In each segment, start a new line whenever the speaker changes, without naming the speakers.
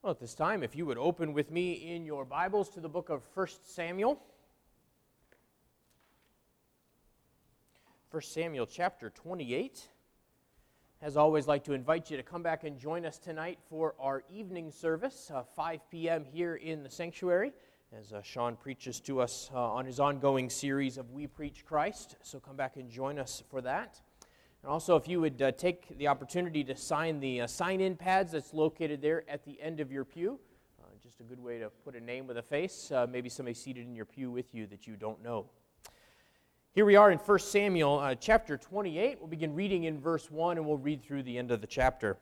Well, at this time, if you would open with me in your Bibles to the book of 1 Samuel. 1 Samuel chapter 28. As always, I'd like to invite you to come back and join us tonight for our evening service, 5 p.m. here in the sanctuary, as Sean preaches to us on his ongoing series of We Preach Christ. So come back and join us for that. And also, if you would take the opportunity to sign the sign-in pads that's located there at the end of your pew. Just a good way to put a name with a face. Maybe somebody seated in your pew with you that you don't know. Here we are in 1 Samuel chapter 28. We'll begin reading in verse 1, and we'll read through the end of the chapter.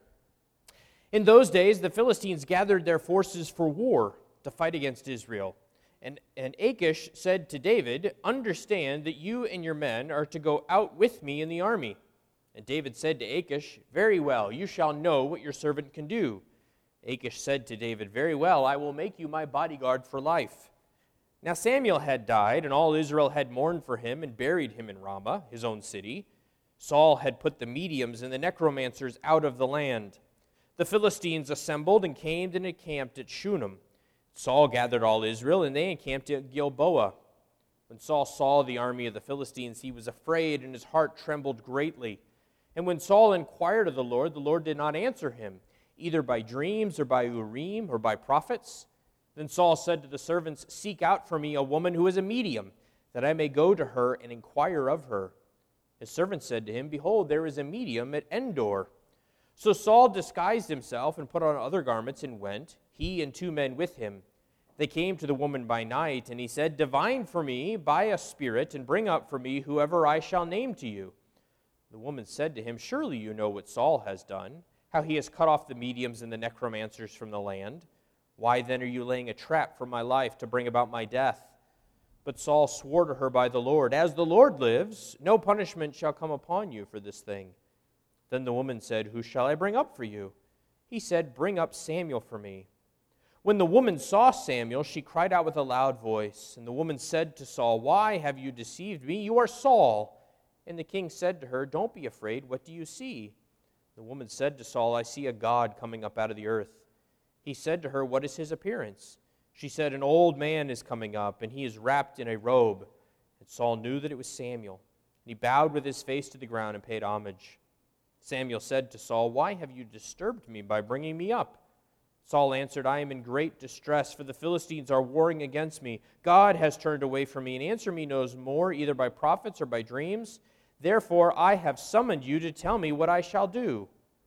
In those days, the Philistines gathered their forces for war to fight against Israel. And Achish said to David, "Understand that you and your men are to go out with me in the army." And David said to Achish, "Very well, you shall know what your servant can do." Achish said to David, "Very well, I will make you my bodyguard for life." Now Samuel had died, and all Israel had mourned for him and buried him in Ramah, his own city. Saul had put the mediums and the necromancers out of the land. The Philistines assembled and came and encamped at Shunem. Saul gathered all Israel, and they encamped at Gilboa. When Saul saw the army of the Philistines, he was afraid, and his heart trembled greatly. And when Saul inquired of the Lord did not answer him, either by dreams or by Urim or by prophets. Then Saul said to the servants, "Seek out for me a woman who is a medium, that I may go to her and inquire of her." His servant said to him, "Behold, there is a medium at Endor." So Saul disguised himself and put on other garments and went, he and 2 men with him. They came to the woman by night, and he said, "Divine for me by a spirit, and bring up for me whoever I shall name to you." The woman said to him, "Surely you know what Saul has done, how he has cut off the mediums and the necromancers from the land. Why then are you laying a trap for my life to bring about my death?" But Saul swore to her by the Lord, "As the Lord lives, no punishment shall come upon you for this thing." Then the woman said, "Who shall I bring up for you?" He said, "Bring up Samuel for me." When the woman saw Samuel, she cried out with a loud voice. And the woman said to Saul, "Why have you deceived me? You are Saul." And the king said to her, "Don't be afraid. What do you see?" The woman said to Saul, "I see a god coming up out of the earth." He said to her, "What is his appearance?" She said, "An old man is coming up, and he is wrapped in a robe." And Saul knew that it was Samuel. And he bowed with his face to the ground and paid homage. Samuel said to Saul, "Why have you disturbed me by bringing me up?" Saul answered, "I am in great distress, for the Philistines are warring against me. God has turned away from me, and answered me no more, either by prophets or by dreams. Therefore I have summoned you to tell me what I shall do."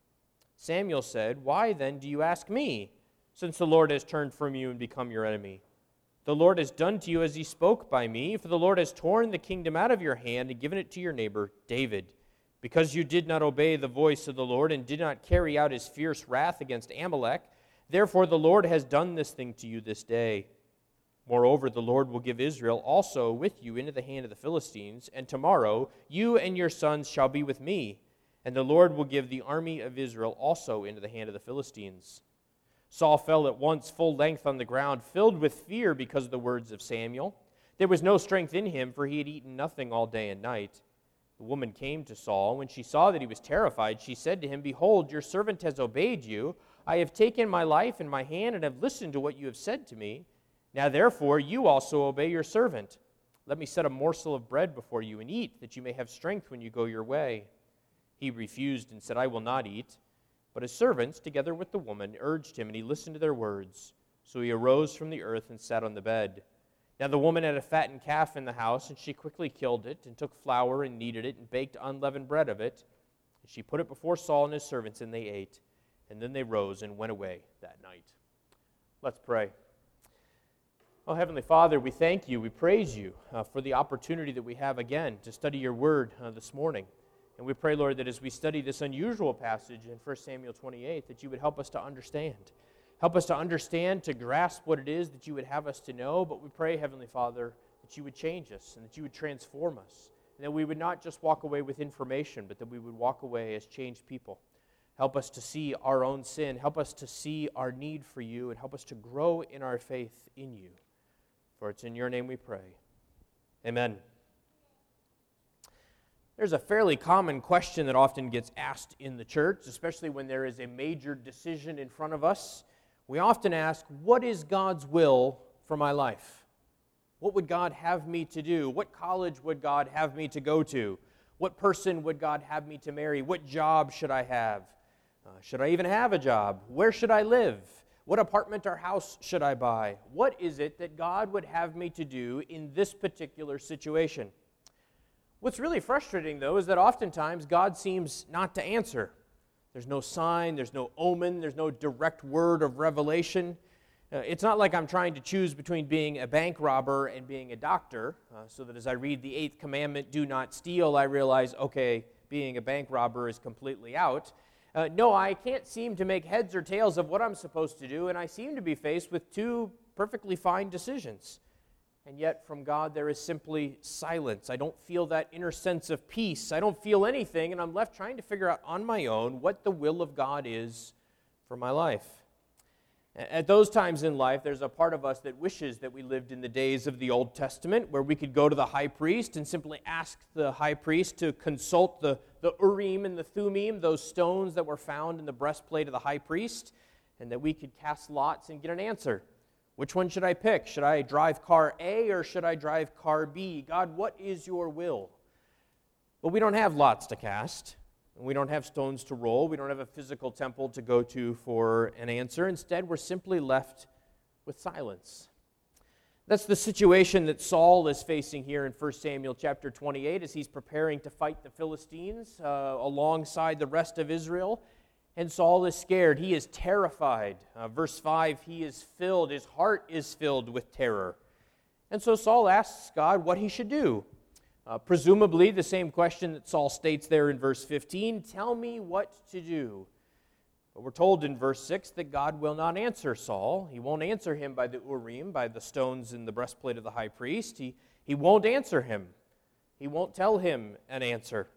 Samuel said, "Why then do you ask me, since the Lord has turned from you and become your enemy? The Lord has done to you as he spoke by me, for the Lord has torn the kingdom out of your hand and given it to your neighbor David. Because you did not obey the voice of the Lord and did not carry out his fierce wrath against Amalek, therefore the Lord has done this thing to you this day. Moreover, the Lord will give Israel also with you into the hand of the Philistines, and tomorrow you and your sons shall be with me, and the Lord will give the army of Israel also into the hand of the Philistines." Saul fell at once full length on the ground, filled with fear because of the words of Samuel. There was no strength in him, for he had eaten nothing all day and night. The woman came to Saul. When she saw that he was terrified, she said to him, "Behold, your servant has obeyed you. I have taken my life in my hand and have listened to what you have said to me. Now therefore you also obey your servant. Let me set a morsel of bread before you and eat, that you may have strength when you go your way." He refused and said, "I will not eat." But his servants, together with the woman, urged him, and he listened to their words. So he arose from the earth and sat on the bed. Now the woman had a fattened calf in the house, and she quickly killed it, and took flour and kneaded it, and baked unleavened bread of it. And she put it before Saul and his servants, and they ate. And then they rose and went away that night. Let's pray. Oh, Heavenly Father, we thank you, we praise you for the opportunity that we have again to study your word this morning. And we pray, Lord, that as we study this unusual passage in 1 Samuel 28, that you would help us to understand. Help us to understand, to grasp what it is that you would have us to know. But we pray, Heavenly Father, that you would change us and that you would transform us. And that we would not just walk away with information, but that we would walk away as changed people. Help us to see our own sin. Help us to see our need for you. And help us to grow in our faith in you. For it's in your name we pray. Amen. There's a fairly common question that often gets asked in the church, especially when there is a major decision in front of us. we often ask, what is God's will for my life? What would God have me to do? What college would God have me to go to? What person would God have me to marry? What job should I have? Should I even have a job? Where should I live? What apartment or house should I buy? What is it that God would have me to do in this particular situation? What's really frustrating, though, is that oftentimes God seems not to answer. There's no sign, there's no omen, there's no direct word of revelation. It's not like I'm trying to choose between being a bank robber and being a doctor, so that as I read the 8th commandment, do not steal, I realize, okay, being a bank robber is completely out. No, I can't seem to make heads or tails of what I'm supposed to do, and I seem to be faced with two perfectly fine decisions. And yet from God there is simply silence. I don't feel that inner sense of peace. I don't feel anything, and I'm left trying to figure out on my own what the will of God is for my life. At those times in life, there's a part of us that wishes that we lived in the days of the Old Testament, where we could go to the high priest and simply ask the high priest to consult the Urim and the Thummim, those stones that were found in the breastplate of the high priest, and that we could cast lots and get an answer. Which one should I pick? Should I drive car A or should I drive car B? God, what is your will? But we don't have lots to cast. We don't have stones to roll. We don't have a physical temple to go to for an answer. Instead, we're simply left with silence. That's the situation that Saul is facing here in 1 Samuel chapter 28 as he's preparing to fight the Philistines alongside the rest of Israel. And Saul is scared. He is terrified. Verse 5, his heart is filled with terror. And so Saul asks God what he should do. Presumably the same question that Saul states there in verse 15, tell me what to do. But we're told in verse 6 that God will not answer Saul. He won't answer him by the Urim, by the stones in the breastplate of the high priest. He won't answer him. He won't tell him an answer.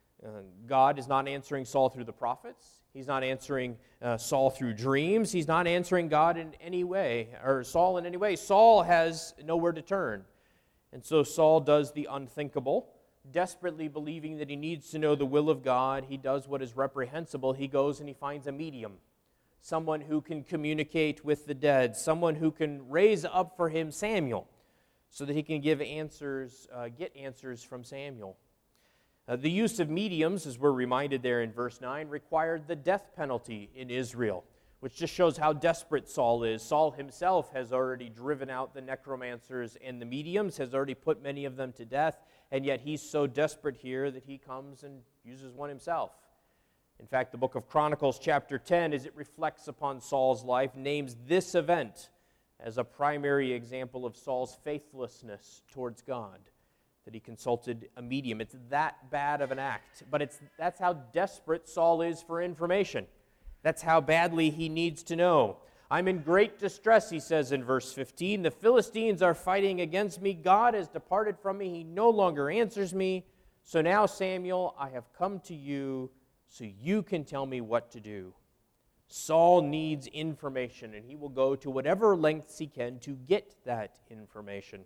God is not answering Saul through the prophets. He's not answering Saul through dreams. He's not answering God in any way, or Saul in any way. Saul has nowhere to turn. And so Saul does the unthinkable, desperately believing that he needs to know the will of God. He does what is reprehensible. He goes and he finds a medium, someone who can communicate with the dead, someone who can raise up for him Samuel, so that he can get answers from Samuel. The use of mediums, as we're reminded there in verse 9, required the death penalty in Israel, which just shows how desperate Saul is. Saul himself has already driven out the necromancers and the mediums, has already put many of them to death, and yet he's so desperate here that he comes and uses one himself. In fact, the book of Chronicles chapter 10, as it reflects upon Saul's life, names this event as a primary example of Saul's faithlessness towards God, that he consulted a medium. It's that bad of an act, but that's how desperate Saul is for information. That's how badly he needs to know. I'm in great distress, he says in verse 15. The Philistines are fighting against me. God has departed from me. He no longer answers me. So now, Samuel, I have come to you so you can tell me what to do. Saul needs information, and he will go to whatever lengths he can to get that information.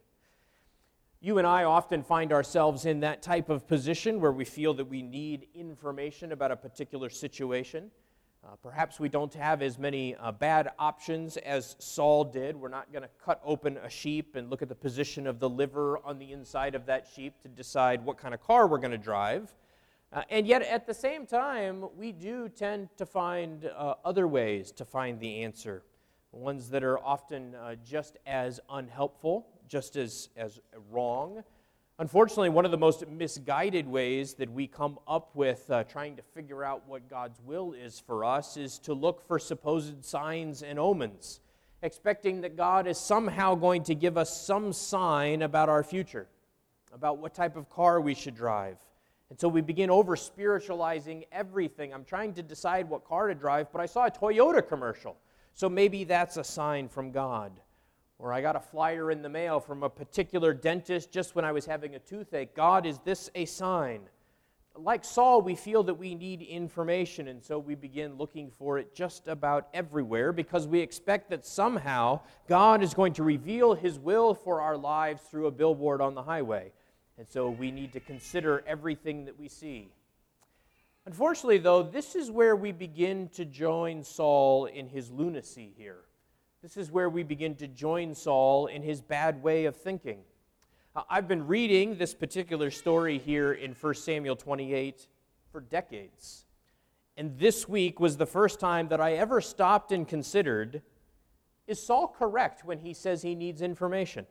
You and I often find ourselves in that type of position where we feel that we need information about a particular situation. Perhaps we don't have as many bad options as Saul did. We're not going to cut open a sheep and look at the position of the liver on the inside of that sheep to decide what kind of car we're going to drive. And yet, at the same time, we do tend to find other ways to find the answer, ones that are often just as unhelpful, just as wrong. Unfortunately, one of the most misguided ways that we come up with trying to figure out what God's will is for us is to look for supposed signs and omens, expecting that God is somehow going to give us some sign about our future, about what type of car we should drive. And so we begin over-spiritualizing everything. I'm trying to decide what car to drive, but I saw a Toyota commercial, so maybe that's a sign from God. Or I got a flyer in the mail from a particular dentist just when I was having a toothache. God, is this a sign? Like Saul, we feel that we need information, and so we begin looking for it just about everywhere because we expect that somehow God is going to reveal His will for our lives through a billboard on the highway. And so we need to consider everything that we see. Unfortunately, though, this is where we begin to join Saul in his lunacy here. This is where we begin to join Saul in his bad way of thinking. I've been reading this particular story here in 1 Samuel 28 for decades. And this week was the first time that I ever stopped and considered, is Saul correct when he says he needs information?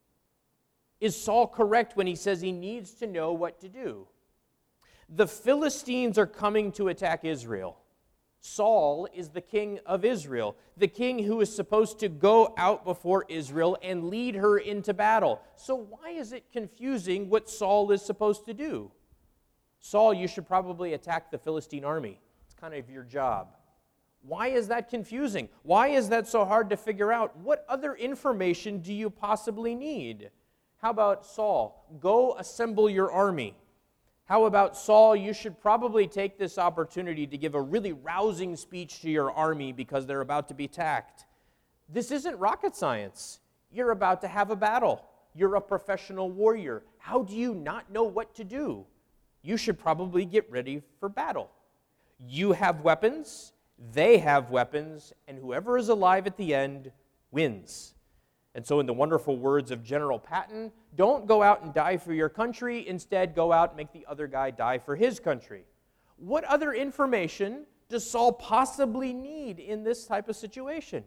Is Saul correct when he says he needs to know what to do? The Philistines are coming to attack Israel. Saul is the king of Israel, the king who is supposed to go out before Israel and lead her into battle. So why is it confusing what Saul is supposed to do? Saul, you should probably attack the Philistine army. It's kind of your job. Why is that confusing? Why is that so hard to figure out? What other information do you possibly need? How about Saul? Go assemble your army. How about Saul? You should probably take this opportunity to give a really rousing speech to your army because they're about to be attacked. This isn't rocket science. You're about to have a battle. You're a professional warrior. How do you not know what to do? You should probably get ready for battle. You have weapons, they have weapons, and whoever is alive at the end wins. And so in the wonderful words of General Patton, don't go out and die for your country. Instead, go out and make the other guy die for his country. What other information does Saul possibly need in this type of situation?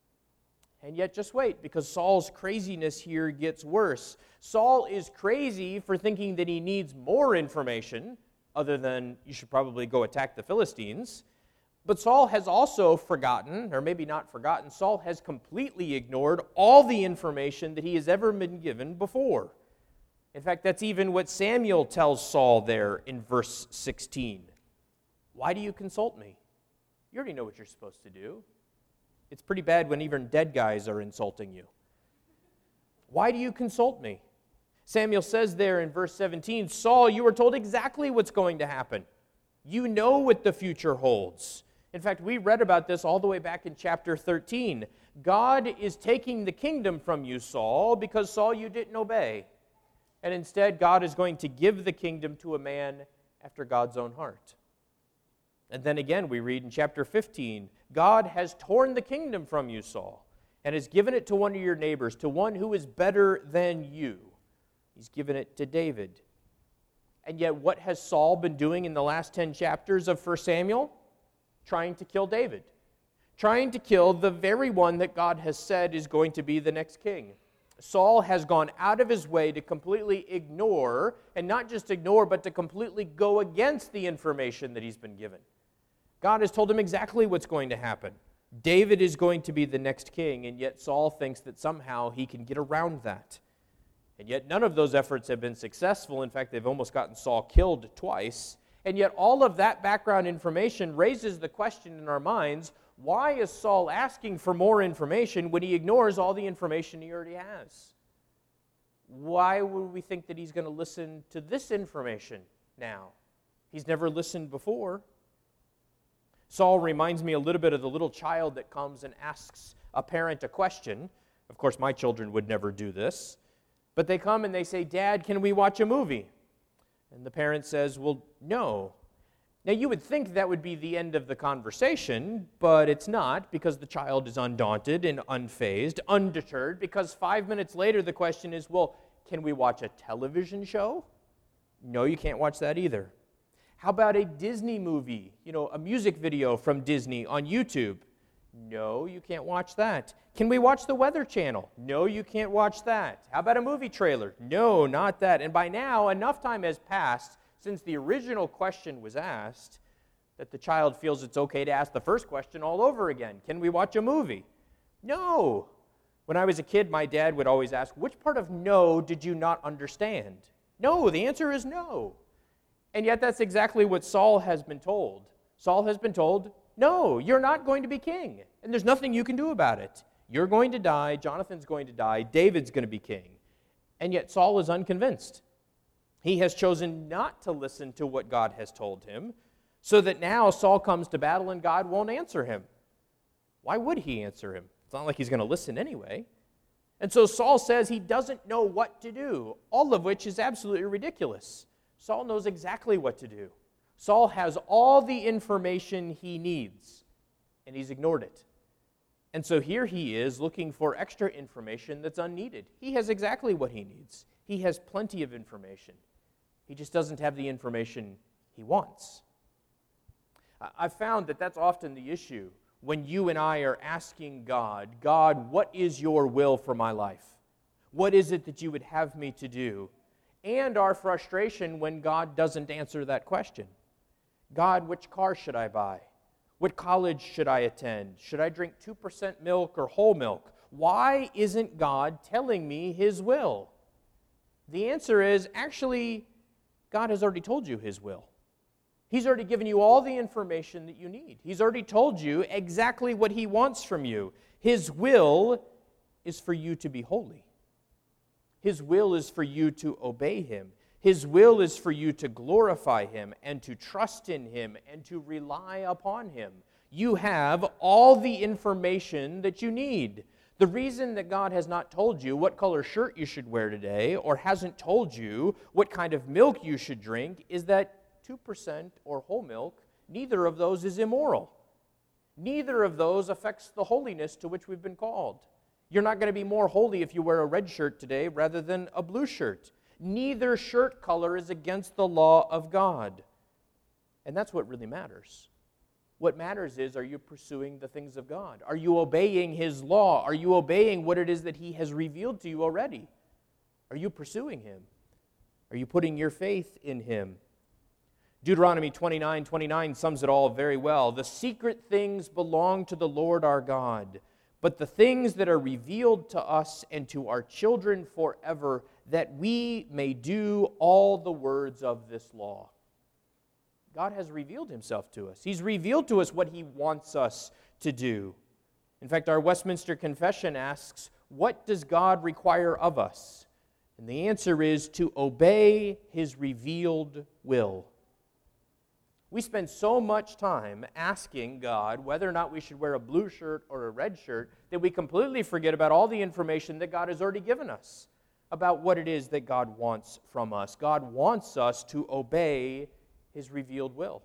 And yet, just wait, because Saul's craziness here gets worse. Saul is crazy for thinking that he needs more information, other than you should probably go attack the Philistines. But Saul has also forgotten, or maybe not forgotten, Saul has completely ignored all the information that he has ever been given before. In fact, that's even what Samuel tells Saul there in verse 16. Why do you consult me? You already know what you're supposed to do. It's pretty bad when even dead guys are insulting you. Why do you consult me? Samuel says there in verse 17, Saul, you were told exactly what's going to happen. You know what the future holds. In fact, we read about this all the way back in chapter 13. God is taking the kingdom from you, Saul, because, Saul, you didn't obey. And instead, God is going to give the kingdom to a man after God's own heart. And then again, we read in chapter 15, God has torn the kingdom from you, Saul, and has given it to one of your neighbors, to one who is better than you. He's given it to David. And yet, what has Saul been doing in the last 10 chapters of 1 Samuel? Trying to kill David. Trying to kill the very one that God has said is going to be the next king. Saul has gone out of his way to completely ignore, and not just ignore, but to completely go against the information that he's been given. God has told him exactly what's going to happen. David is going to be the next king, and yet Saul thinks that somehow he can get around that. And yet none of those efforts have been successful. In fact, they've almost gotten Saul killed twice. And yet all of that background information raises the question in our minds, why is Saul asking for more information when he ignores all the information he already has? Why would we think that he's going to listen to this information now? He's never listened before. Saul reminds me a little bit of the little child that comes and asks a parent a question. Of course, my children would never do this. But they come and they say, Dad, can we watch a movie? And the parent says, well, no. Now, you would think that would be the end of the conversation, but it's not, because the child is undaunted and unfazed, undeterred, because 5 minutes later the question is, well, can we watch a television show? No, you can't watch that either. How about a Disney movie, a music video from Disney on YouTube? No, you can't watch that. Can we watch the Weather Channel? No, you can't watch that. How about a movie trailer? No, not that. And by now, enough time has passed since the original question was asked that the child feels it's okay to ask the first question all over again. Can we watch a movie? No. When I was a kid, my dad would always ask, which part of no did you not understand? No, the answer is no. And yet that's exactly what Saul has been told. Saul has been told, no, you're not going to be king, and there's nothing you can do about it. You're going to die, Jonathan's going to die, David's going to be king. And yet Saul is unconvinced. He has chosen not to listen to what God has told him, so that now Saul comes to battle and God won't answer him. Why would he answer him? It's not like he's going to listen anyway. And so Saul says he doesn't know what to do, all of which is absolutely ridiculous. Saul knows exactly what to do. Saul has all the information he needs, and he's ignored it. And so here he is looking for extra information that's unneeded. He has exactly what he needs. He has plenty of information. He just doesn't have the information he wants. I've found that that's often the issue when you and I are asking God, God, what is your will for my life? What is it that you would have me to do? And our frustration when God doesn't answer that question. God, which car should I buy? What college should I attend? Should I drink 2% milk or whole milk? Why isn't God telling me His will? The answer is, actually, God has already told you His will. He's already given you all the information that you need. He's already told you exactly what He wants from you. His will is for you to be holy. His will is for you to obey Him. His will is for you to glorify Him and to trust in Him and to rely upon Him. You have all the information that you need. The reason that God has not told you what color shirt you should wear today or hasn't told you what kind of milk you should drink is that 2% or whole milk, neither of those is immoral. Neither of those affects the holiness to which we've been called. You're not going to be more holy if you wear a red shirt today rather than a blue shirt. Neither shirt color is against the law of God. And that's what really matters. What matters is, are you pursuing the things of God? Are you obeying His law? Are you obeying what it is that He has revealed to you already? Are you pursuing Him? Are you putting your faith in Him? Deuteronomy 29:29 sums it all very well. The secret things belong to the Lord our God, but the things that are revealed to us and to our children forever, that we may do all the words of this law. God has revealed Himself to us. He's revealed to us what He wants us to do. In fact, our Westminster Confession asks, what does God require of us? And the answer is to obey His revealed will. We spend so much time asking God whether or not we should wear a blue shirt or a red shirt that we completely forget about all the information that God has already given us about what it is that God wants from us. God wants us to obey His revealed will.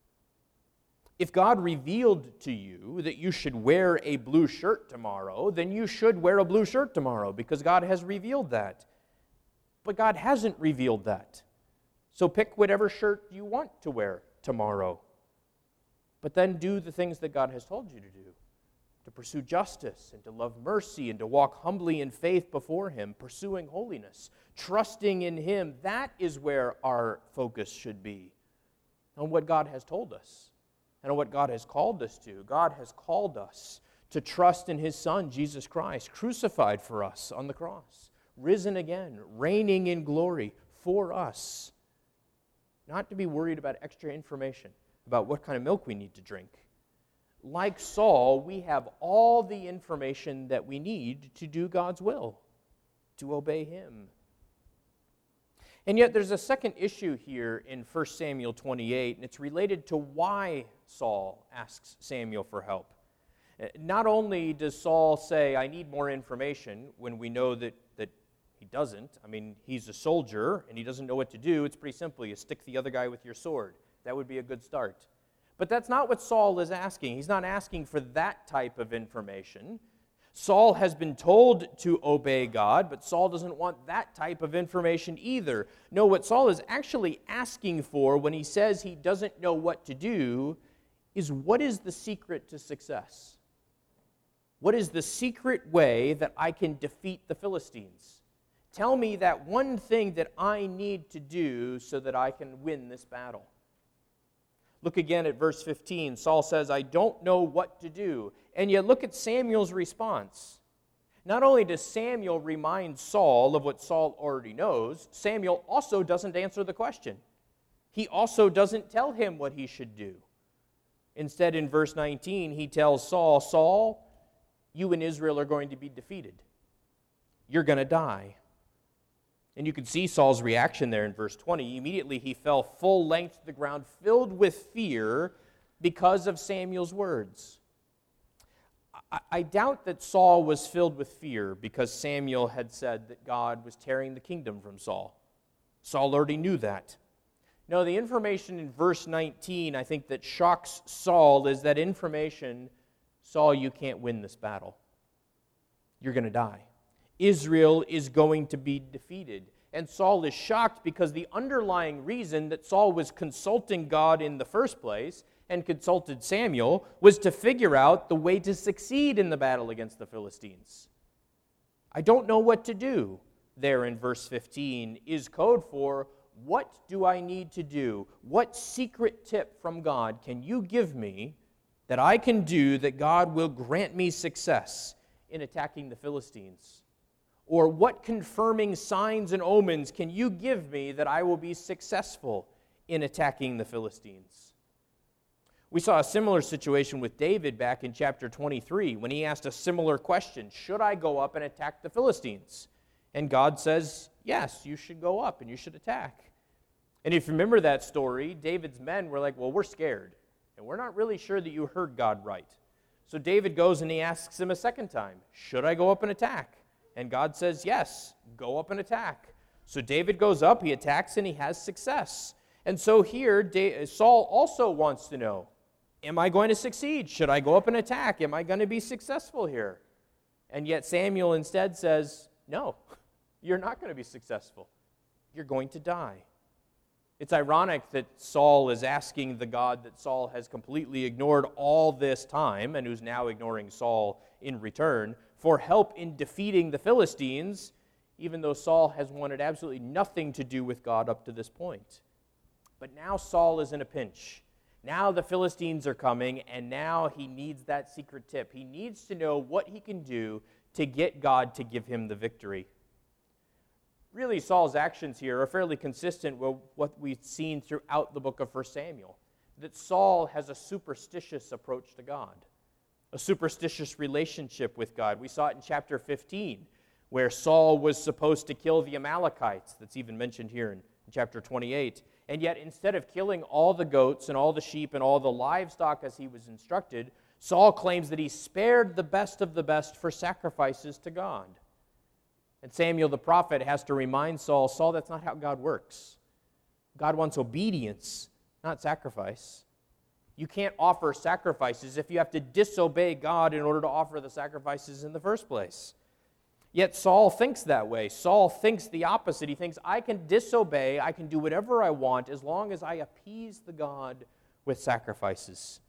If God revealed to you that you should wear a blue shirt tomorrow, then you should wear a blue shirt tomorrow because God has revealed that. But God hasn't revealed that. So pick whatever shirt you want to wear tomorrow. But then do the things that God has told you to do. To pursue justice and to love mercy and to walk humbly in faith before Him, pursuing holiness, trusting in Him. That is where our focus should be. On what God has told us and on what God has called us to. God has called us to trust in His Son, Jesus Christ, crucified for us on the cross, risen again, reigning in glory for us. Not to be worried about extra information about what kind of milk we need to drink. Like Saul, we have all the information that we need to do God's will, to obey Him. And yet there's a second issue here in 1 Samuel 28, and it's related to why Saul asks Samuel for help. Not only does Saul say, I need more information, when we know that he doesn't. I mean, he's a soldier, and he doesn't know what to do. It's pretty simple. You stick the other guy with your sword. That would be a good start. But that's not what Saul is asking. He's not asking for that type of information. Saul has been told to obey God, but Saul doesn't want that type of information either. No, what Saul is actually asking for when he says he doesn't know what to do is, what is the secret to success? What is the secret way that I can defeat the Philistines? Tell me that one thing that I need to do so that I can win this battle. Look again at verse 15. Saul says, I don't know what to do. And yet look at Samuel's response. Not only does Samuel remind Saul of what Saul already knows, Samuel also doesn't answer the question. He also doesn't tell him what he should do. Instead, in verse 19, he tells Saul, Saul, you and Israel are going to be defeated. You're going to die. And you can see Saul's reaction there in verse 20. Immediately he fell full length to the ground, filled with fear because of Samuel's words. I doubt that Saul was filled with fear because Samuel had said that God was tearing the kingdom from Saul. Saul already knew that. No, the information in verse 19, I think, that shocks Saul is that information Saul, you can't win this battle. You're going to die. Israel is going to be defeated. And Saul is shocked because the underlying reason that Saul was consulting God in the first place and consulted Samuel was to figure out the way to succeed in the battle against the Philistines. I don't know what to do. There in verse 15 is code for, what do I need to do? What secret tip from God can you give me that I can do that God will grant me success in attacking the Philistines? Or what confirming signs and omens can you give me that I will be successful in attacking the Philistines? We saw a similar situation with David back in chapter 23 when he asked a similar question, should I go up and attack the Philistines? And God says, yes, you should go up and you should attack. And if you remember that story, David's men were like, well, we're scared, and we're not really sure that you heard God right. So David goes and he asks him a second time, should I go up and attack? And God says, yes, go up and attack. So David goes up, he attacks, and he has success. And so here, Saul also wants to know, am I going to succeed? Should I go up and attack? Am I going to be successful here? And yet Samuel instead says, no, you're not going to be successful. You're going to die. It's ironic that Saul is asking the God that Saul has completely ignored all this time and who's now ignoring Saul in return for help in defeating the Philistines, even though Saul has wanted absolutely nothing to do with God up to this point. But now Saul is in a pinch. Now the Philistines are coming, and now he needs that secret tip. He needs to know what he can do to get God to give him the victory. Really, Saul's actions here are fairly consistent with what we've seen throughout the book of 1 Samuel, that Saul has a superstitious approach to God, a superstitious relationship with God. We saw it in chapter 15, where Saul was supposed to kill the Amalekites. That's even mentioned here in chapter 28. And yet, instead of killing all the goats and all the sheep and all the livestock as he was instructed, Saul claims that he spared the best of the best for sacrifices to God. And Samuel the prophet has to remind Saul, Saul, that's not how God works. God wants obedience, not sacrifice. You can't offer sacrifices if you have to disobey God in order to offer the sacrifices in the first place. Yet Saul thinks that way. Saul thinks the opposite. He thinks, I can disobey, I can do whatever I want as long as I appease the God with sacrifices.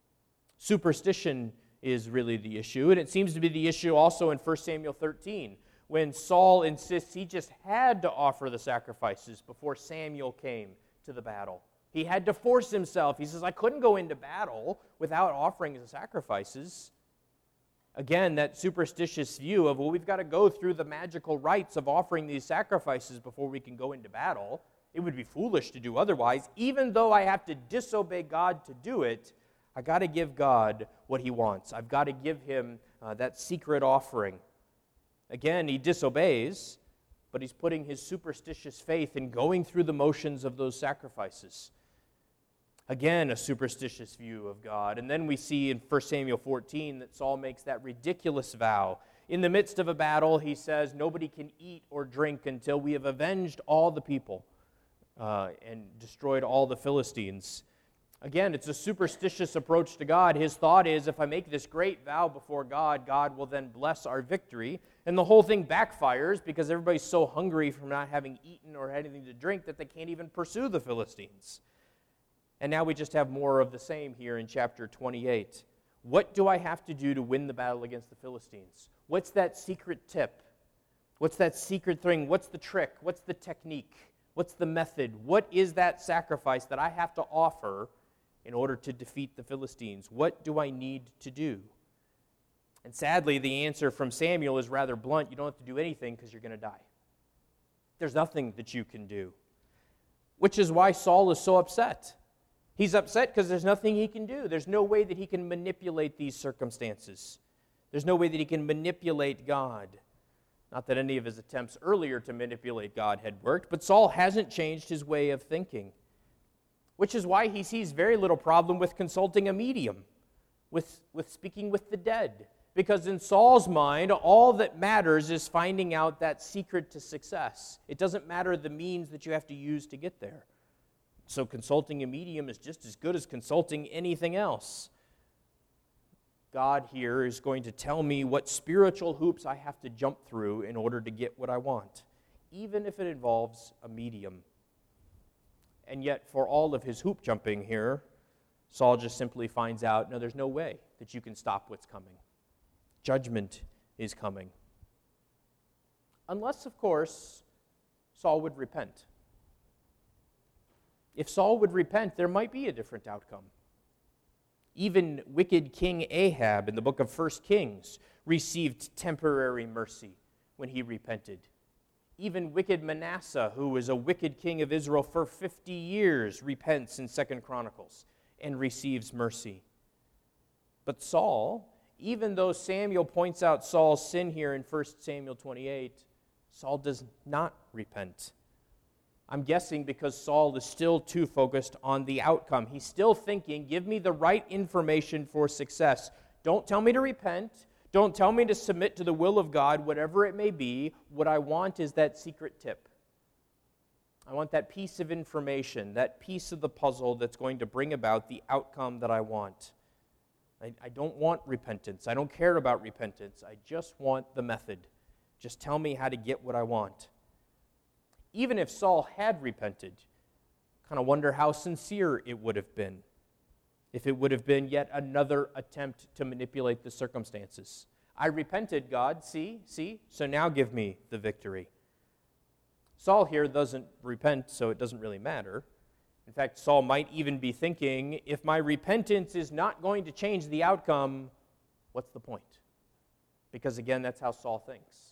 Superstition is really the issue, and it seems to be the issue also in 1 Samuel 13, when Saul insists he just had to offer the sacrifices before Samuel came to the battle. He had to force himself. He says, I couldn't go into battle without offering the sacrifices. Again, that superstitious view of, well, we've got to go through the magical rites of offering these sacrifices before we can go into battle. It would be foolish to do otherwise. Even though I have to disobey God to do it, I got to give God what he wants. I've got to give him that secret offering. Again, he disobeys, but he's putting his superstitious faith in going through the motions of those sacrifices. Again, a superstitious view of God. And then we see in 1 Samuel 14 that Saul makes that ridiculous vow. In the midst of a battle, he says, nobody can eat or drink until we have avenged all the people and destroyed all the Philistines. Again, it's a superstitious approach to God. His thought is, if I make this great vow before God, God will then bless our victory. And the whole thing backfires because everybody's so hungry from not having eaten or had anything to drink that they can't even pursue the Philistines. And now we just have more of the same here in chapter 28. What do I have to do to win the battle against the Philistines? What's that secret tip? What's that secret thing? What's the trick? What's the technique? What's the method? What is that sacrifice that I have to offer in order to defeat the Philistines? What do I need to do? And sadly, the answer from Samuel is rather blunt. You don't have to do anything because you're going to die. There's nothing that you can do. Which is why Saul is so upset. He's upset because there's nothing he can do. There's no way that he can manipulate these circumstances. There's no way that he can manipulate God. Not that any of his attempts earlier to manipulate God had worked, but Saul hasn't changed his way of thinking. Which is why he sees very little problem with consulting a medium, with speaking with the dead. Because in Saul's mind, all that matters is finding out that secret to success. It doesn't matter the means that you have to use to get there. So consulting a medium is just as good as consulting anything else. God here is going to tell me what spiritual hoops I have to jump through in order to get what I want, even if it involves a medium. And yet, for all of his hoop jumping here, Saul just simply finds out, no, there's no way that you can stop what's coming. Judgment is coming. Unless, of course, Saul would repent. If Saul would repent, there might be a different outcome. Even wicked King Ahab in the book of 1 Kings received temporary mercy when he repented. Even wicked Manasseh, who was a wicked king of Israel for 50 years, repents in 2 Chronicles and receives mercy. But Saul, even though Samuel points out Saul's sin here in 1 Samuel 28, Saul does not repent. I'm guessing because Saul is still too focused on the outcome. He's still thinking, give me the right information for success. Don't tell me to repent. Don't tell me to submit to the will of God, whatever it may be. What I want is that secret tip. I want that piece of information, that piece of the puzzle that's going to bring about the outcome that I want. I don't want repentance. I don't care about repentance. I just want the method. Just tell me how to get what I want. Even if Saul had repented, kind of wonder how sincere it would have been. If it would have been yet another attempt to manipulate the circumstances. I repented, God, see, so now give me the victory. Saul here doesn't repent, so it doesn't really matter. In fact, Saul might even be thinking, if my repentance is not going to change the outcome, what's the point? Because again, that's how Saul thinks.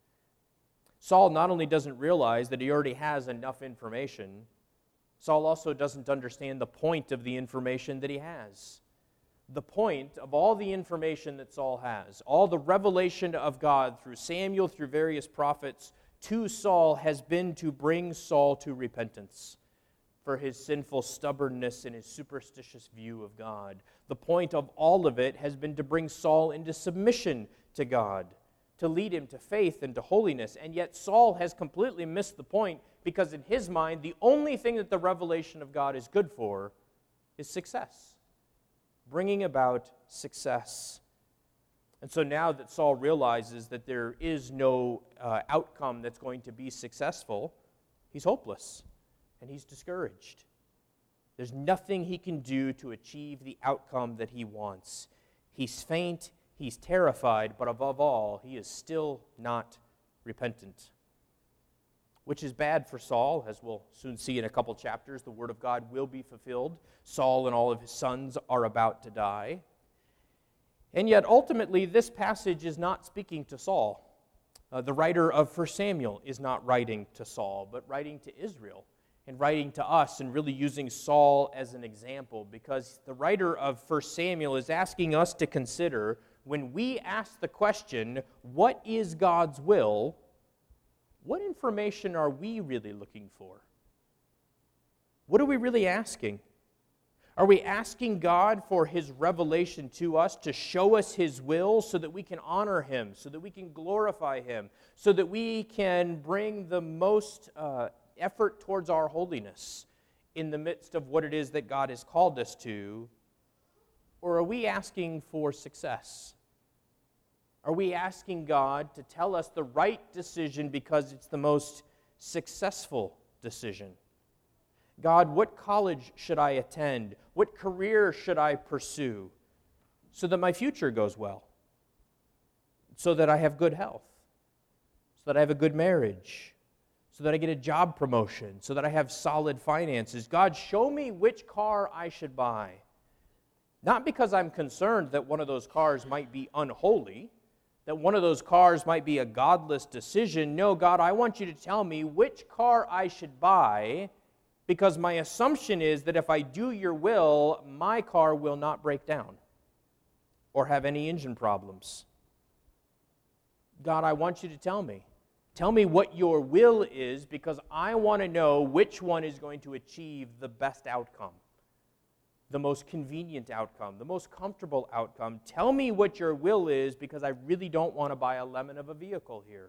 Saul not only doesn't realize that he already has enough information, Saul also doesn't understand the point of the information that he has. The point of all the information that Saul has, all the revelation of God through Samuel, through various prophets, to Saul has been to bring Saul to repentance for his sinful stubbornness and his superstitious view of God. The point of all of it has been to bring Saul into submission to God, to lead him to faith and to holiness. And yet Saul has completely missed the point because in his mind, the only thing that the revelation of God is good for is success, bringing about success. And so now that Saul realizes that there is no outcome that's going to be successful, he's hopeless and he's discouraged. There's nothing he can do to achieve the outcome that he wants. He's faint, he's terrified, but above all, he is still not repentant. Which is bad for Saul, as we'll soon see in a couple chapters. The word of God will be fulfilled. Saul and all of his sons are about to die. And yet, ultimately, this passage is not speaking to Saul. The writer of 1 Samuel is not writing to Saul, but writing to Israel and writing to us and really using Saul as an example, because the writer of 1 Samuel is asking us to consider, when we ask the question, what is God's will, what information are we really looking for? What are we really asking? Are we asking God for His revelation to us, to show us His will so that we can honor Him, so that we can glorify Him, so that we can bring the most effort towards our holiness in the midst of what it is that God has called us to? Or are we asking for success? Are we asking God to tell us the right decision because it's the most successful decision? God, what college should I attend? What career should I pursue so that my future goes well? So that I have good health? So that I have a good marriage? So that I get a job promotion? So that I have solid finances? God, show me which car I should buy. Not because I'm concerned that one of those cars might be unholy, that one of those cars might be a godless decision. No, God, I want you to tell me which car I should buy, because my assumption is that if I do your will, my car will not break down or have any engine problems. God, I want you to tell me. Tell me what your will is, because I want to know which one is going to achieve the best outcome, the most convenient outcome, the most comfortable outcome. Tell me what your will is, because I really don't want to buy a lemon of a vehicle here.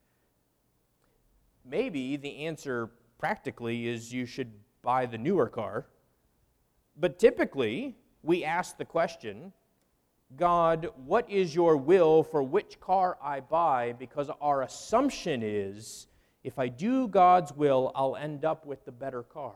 Maybe the answer practically is you should buy the newer car. But typically, we ask the question, God, what is your will for which car I buy? Because our assumption is, if I do God's will, I'll end up with the better car.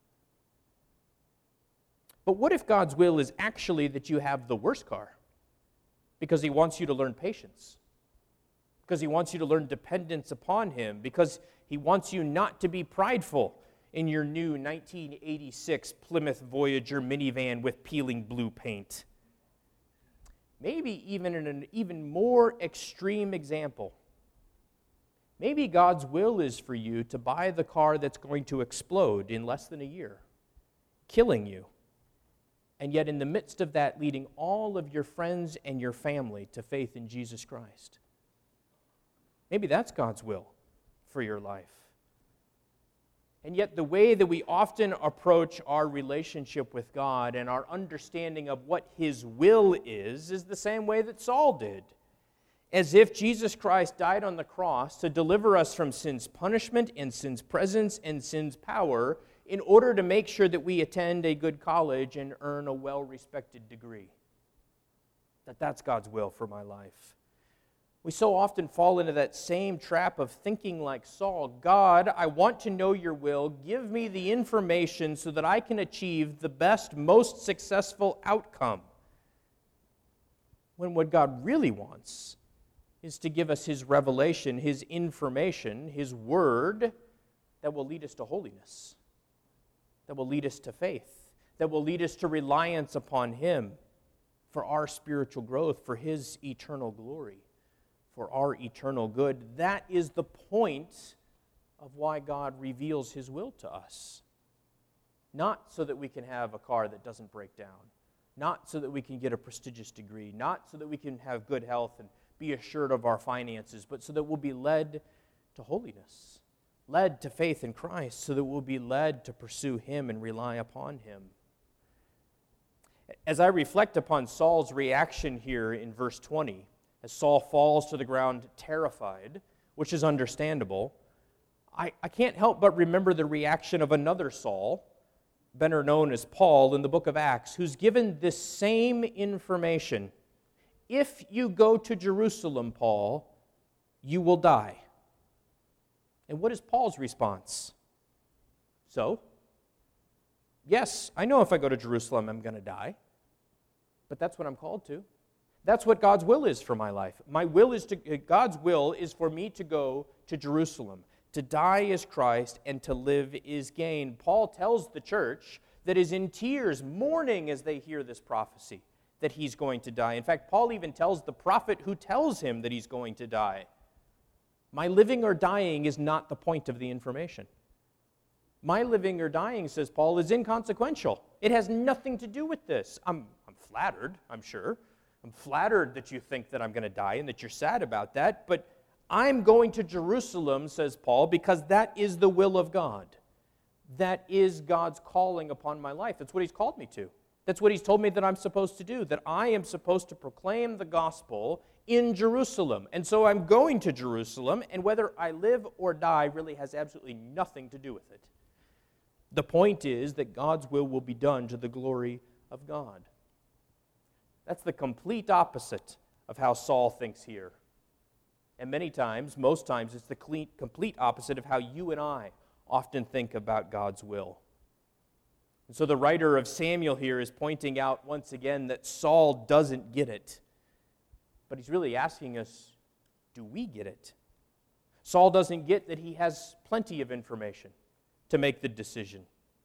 But what if God's will is actually that you have the worst car? Because He wants you to learn patience. Because He wants you to learn dependence upon Him. Because He wants you not to be prideful in your new 1986 Plymouth Voyager minivan with peeling blue paint. Maybe even in an even more extreme example, maybe God's will is for you to buy the car that's going to explode in less than a year, killing you. And yet in the midst of that, leading all of your friends and your family to faith in Jesus Christ. Maybe that's God's will for your life. And yet the way that we often approach our relationship with God and our understanding of what His will is the same way that Saul did. As if Jesus Christ died on the cross to deliver us from sin's punishment and sin's presence and sin's power in order to make sure that we attend a good college and earn a well-respected degree. That's God's will for my life. We so often fall into that same trap of thinking like Saul. God, I want to know your will. Give me the information so that I can achieve the best, most successful outcome. When what God really wants is to give us His revelation, His information, His word that will lead us to holiness, that will lead us to faith, that will lead us to reliance upon Him for our spiritual growth, for His eternal glory, for our eternal good. That is the point of why God reveals His will to us. Not so that we can have a car that doesn't break down, not so that we can get a prestigious degree, not so that we can have good health and be assured of our finances, but so that we'll be led to holiness, led to faith in Christ, so that we'll be led to pursue Him and rely upon Him. As I reflect upon Saul's reaction here in verse 20, as Saul falls to the ground terrified, which is understandable, I can't help but remember the reaction of another Saul, better known as Paul in the book of Acts, who's given this same information. If you go to Jerusalem, Paul, you will die. And what is Paul's response? So, yes, I know if I go to Jerusalem, I'm going to die, but that's what I'm called to. That's what God's will is for my life. God's will is for me to go to Jerusalem. To die is Christ, and to live is gain. Paul tells the church that is in tears, mourning as they hear this prophecy, that he's going to die. In fact, Paul even tells the prophet who tells him that he's going to die, my living or dying is not the point of the information. My living or dying, says Paul, is inconsequential. It has nothing to do with this. I'm flattered, I'm sure. I'm flattered that you think that I'm going to die and that you're sad about that, but I'm going to Jerusalem, says Paul, because that is the will of God. That is God's calling upon my life. That's what He's called me to. That's what He's told me that I'm supposed to do, that I am supposed to proclaim the gospel in Jerusalem. And so I'm going to Jerusalem, and whether I live or die really has absolutely nothing to do with it. The point is that God's will be done to the glory of God. That's the complete opposite of how Saul thinks here. And many times, most times, it's the complete opposite of how you and I often think about God's will. And so the writer of Samuel here is pointing out once again that Saul doesn't get it. But he's really asking us, do we get it? Saul doesn't get that he has plenty of information to make the decision.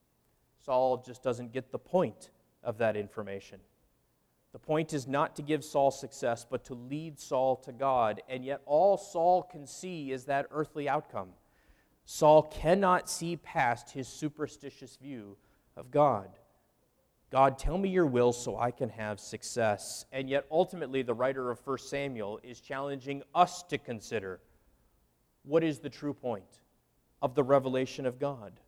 Saul just doesn't get the point of that information. The point is not to give Saul success, but to lead Saul to God. And yet all Saul can see is that earthly outcome. Saul cannot see past his superstitious view of God. God, tell me your will so I can have success. And yet ultimately the writer of 1 Samuel is challenging us to consider, what is the true point of the revelation of God?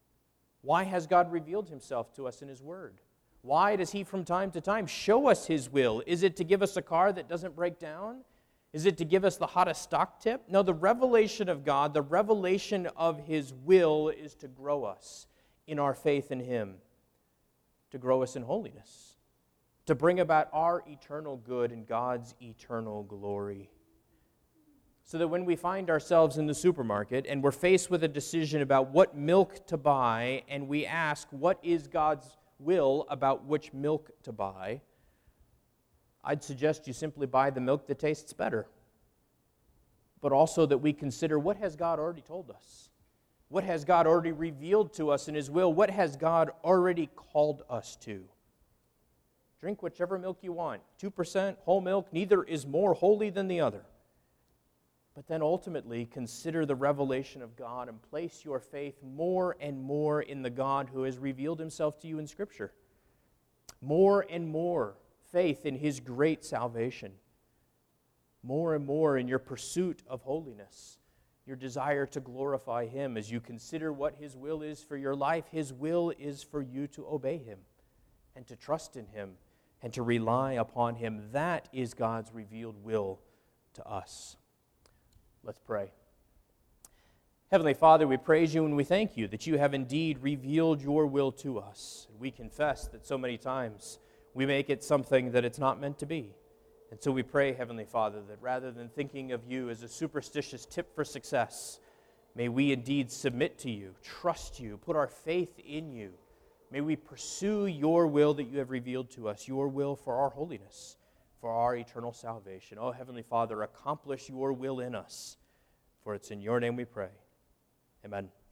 Why has God revealed Himself to us in His Word? Why does He from time to time show us His will? Is it to give us a car that doesn't break down? Is it to give us the hottest stock tip? No, the revelation of God, the revelation of His will is to grow us in our faith in Him, to grow us in holiness, to bring about our eternal good and God's eternal glory. So that when we find ourselves in the supermarket and we're faced with a decision about what milk to buy, and we ask, what is God's will about which milk to buy, I'd suggest you simply buy the milk that tastes better. But also that we consider, what has God already told us? What has God already revealed to us in His will? What has God already called us to? Drink whichever milk you want. 2% whole milk, neither is more holy than the other. But then ultimately consider the revelation of God and place your faith more and more in the God who has revealed Himself to you in Scripture. More and more faith in His great salvation. More and more in your pursuit of holiness, your desire to glorify Him as you consider what His will is for your life. His will is for you to obey Him and to trust in Him and to rely upon Him. That is God's revealed will to us. Let's pray. Heavenly Father, we praise You and we thank You that You have indeed revealed Your will to us. We confess that so many times we make it something that it's not meant to be. And so we pray, Heavenly Father, that rather than thinking of You as a superstitious tip for success, may we indeed submit to You, trust You, put our faith in You. May we pursue Your will that You have revealed to us, Your will for our holiness, for our eternal salvation. Oh, Heavenly Father, accomplish Your will in us, for it's in Your name we pray. Amen.